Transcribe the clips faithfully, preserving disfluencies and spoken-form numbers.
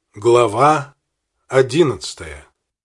Глава одиннадцатая.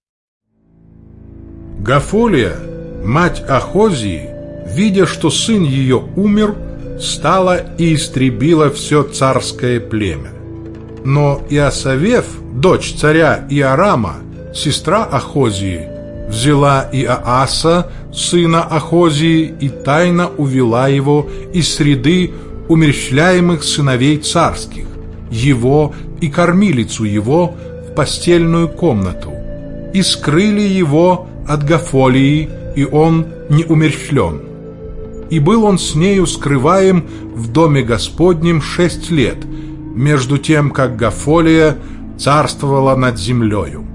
Гафолия, мать Ахозии, видя, что сын ее умер, стала и истребила все царское племя. Но Иосавеф, дочь царя Иорама, сестра Ахозии, взяла Иоаса, сына Ахозии, и тайно увела его из среды умерщвляемых сыновей царских, его и кормилицу его в постельную комнату, и скрыли его от Гафолии, и он не умерщвлен. И был он с нею скрываем в доме Господнем шесть лет, между тем, как Гафолия царствовала над землею.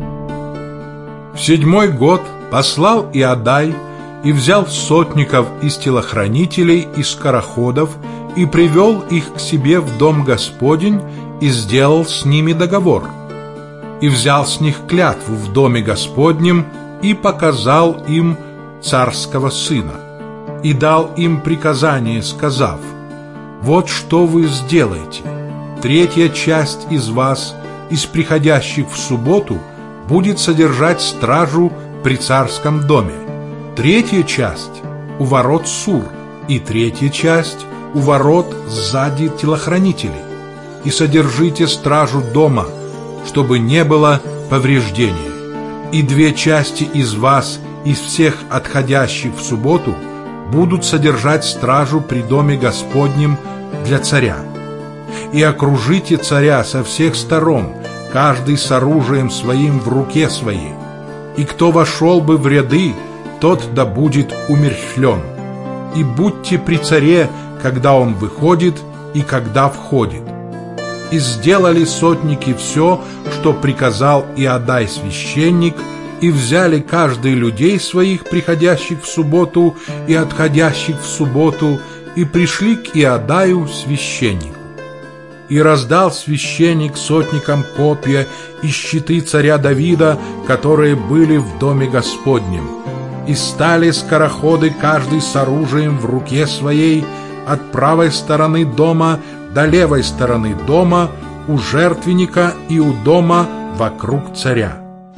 В седьмой год послал Иодай и взял сотников из телохранителей и скороходов и привел их к себе в дом Господень и сделал с ними договор. И взял с них клятву в доме Господнем и показал им царского сына. И дал им приказание, сказав: «Вот что вы сделаете. Третья часть из вас, из приходящих в субботу, будет содержать стражу при царском доме. Третья часть у ворот Сур, и третья часть у ворот сзади телохранителей. И содержите стражу дома, чтобы не было повреждения. И две части из вас, из всех отходящих в субботу, будут содержать стражу при доме Господнем для царя. И окружите царя со всех сторон, каждый с оружием своим в руке своей. И кто вошел бы в ряды, тот да будет умерщвлен. И будьте при царе, когда он выходит и когда входит». И сделали сотники все, что приказал Иодай священник, и взяли каждый людей своих, приходящих в субботу и отходящих в субботу, и пришли к Иодаю священнику. И раздал священник сотникам копья и щиты царя Давида, которые были в доме Господнем. И стали скороходы, каждый с оружием в руке своей, от правой стороны дома до левой стороны дома, у жертвенника и у дома вокруг царя.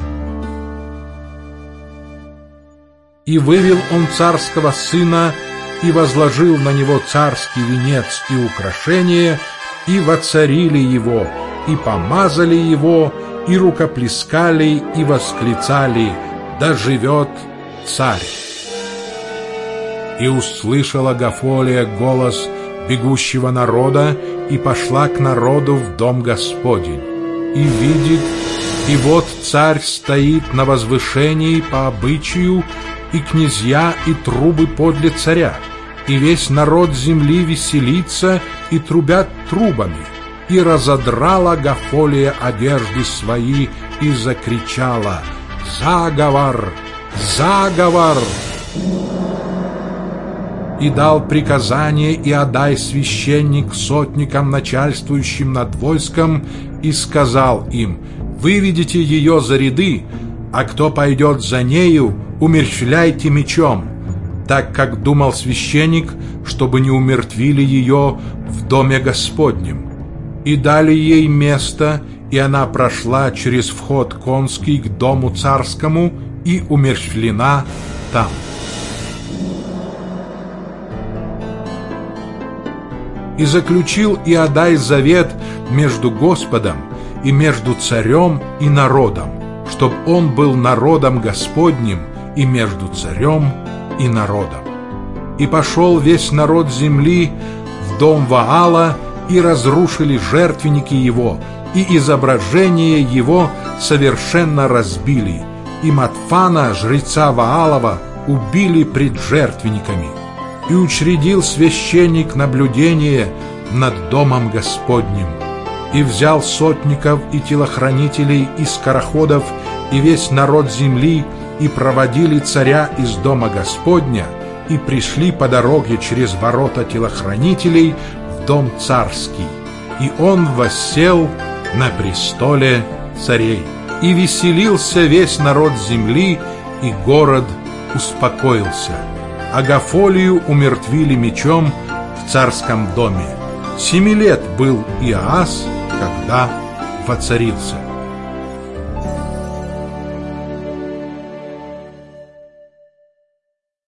И вывел он царского сына, и возложил на него царский венец и украшения, и воцарили его, и помазали его, и рукоплескали, и восклицали: «Да живет царь!» И услышала Гафолия голос бегущего народа, и пошла к народу в дом Господень. И видит, и вот царь стоит на возвышении по обычаю, и князья, и трубы подле царя, и весь народ земли веселится и трубят трубами. И разодрала Гафолия одежды свои и закричала: «Заговор! Заговор!» И дал приказание Иодай священник сотникам, начальствующим над войском, и сказал им: «Выведите ее за ряды, а кто пойдет за нею, умерщвляйте мечом», так как думал священник, чтобы не умертвили ее в доме Господнем. И дали ей место, и она прошла через вход конский к дому царскому и умерщвлена там. И заключил Иодай завет между Господом и между царем и народом, чтоб он был народом Господним и между царем и народом. И пошел весь народ земли в дом Ваала, и разрушили жертвенники его, и изображение его совершенно разбили, и Матфана, жреца Ваалова, убили пред жертвенниками. И учредил священник наблюдение над домом Господним, и взял сотников и телохранителей и скороходов и весь народ земли, и проводили царя из дома Господня, и пришли по дороге через ворота телохранителей в дом царский, и он воссел на престоле царей. И веселился весь народ земли, и город успокоился. А Гафолию умертвили мечом в царском доме. Семи лет был Иоас, когда воцарился.